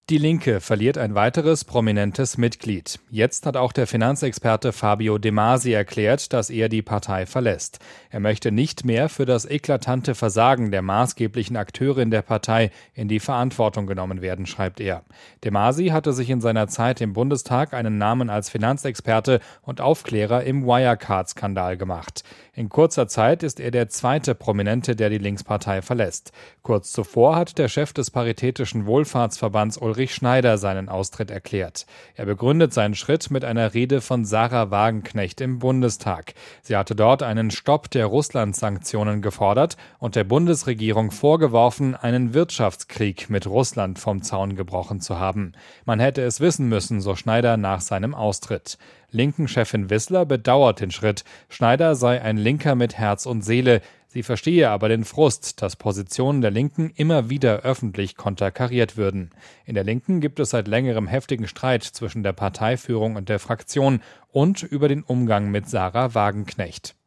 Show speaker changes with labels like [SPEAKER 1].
[SPEAKER 1] Die Linke verliert ein weiteres prominentes Mitglied. Jetzt hat auch der Finanzexperte Fabio De Masi erklärt, dass er die Partei verlässt. Er möchte nicht mehr für das eklatante Versagen der maßgeblichen Akteure in der Partei in die Verantwortung genommen werden, schreibt er. De Masi hatte sich in seiner Zeit im Bundestag einen Namen als Finanzexperte und Aufklärer im Wirecard-Skandal gemacht. In kurzer Zeit ist er der zweite Prominente, der die Linkspartei verlässt. Kurz zuvor hat der Chef des Paritätischen Wohlfahrtsverbands Ulrich Schneider seinen Austritt erklärt. Er begründet seinen Schritt mit einer Rede von Sahra Wagenknecht im Bundestag. Sie hatte dort einen Stopp der Russland-Sanktionen gefordert und der Bundesregierung vorgeworfen, einen Wirtschaftskrieg mit Russland vom Zaun gebrochen zu haben. Man hätte es wissen müssen, so Schneider nach seinem Austritt. Linken-Chefin Wissler bedauert den Schritt. Schneider sei ein Linker mit Herz und Seele. Sie verstehe aber den Frust, dass Positionen der Linken immer wieder öffentlich konterkariert würden. In der Linken gibt es seit längerem heftigen Streit zwischen der Parteiführung und der Fraktion und über den Umgang mit Sahra Wagenknecht.